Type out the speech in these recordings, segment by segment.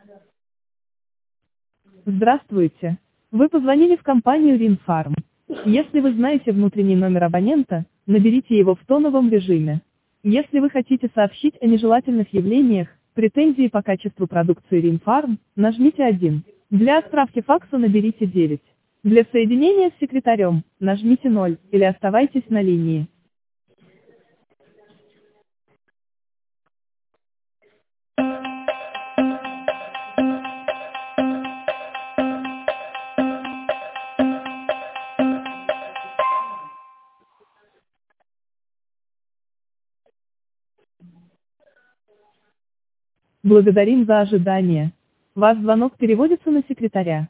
Здравствуйте. Вы позвонили в компанию Ринфарм. Если вы знаете внутренний номер абонента, наберите его в тоновом режиме. Если вы хотите сообщить о нежелательных явлениях, претензии по качеству продукции Ринфарм, нажмите 1. Для отправки факса наберите 9. Для соединения с секретарем, нажмите 0 или оставайтесь на линии. Благодарим за ожидание. Ваш звонок переводится на секретаря.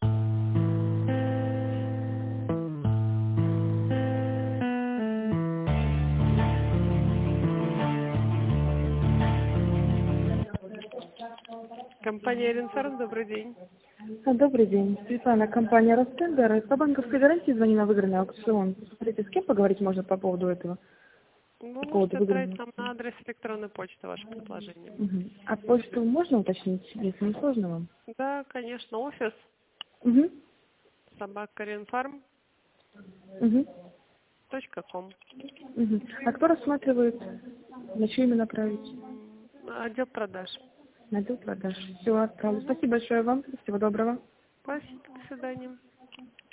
Компания Ренфарм, добрый день. Добрый день. Светлана, компания Ростендер. По банковской гарантии звоню на выигранный аукцион. Смотрите, с кем поговорить можно по поводу этого? Вы По поводу можете отправить выигранного. нам на адрес электронной почты ваше предложение. Угу. А почту можно уточнить, если не сложно вам? Да, конечно, офис Угу. собакаренфарм.ком. Угу. Угу. А кто рассматривает? На что именно направить? Отдел продаж. На отдел продаж. Все, отправлю. Спасибо большое вам. Всего доброго. Спасибо, до свидания.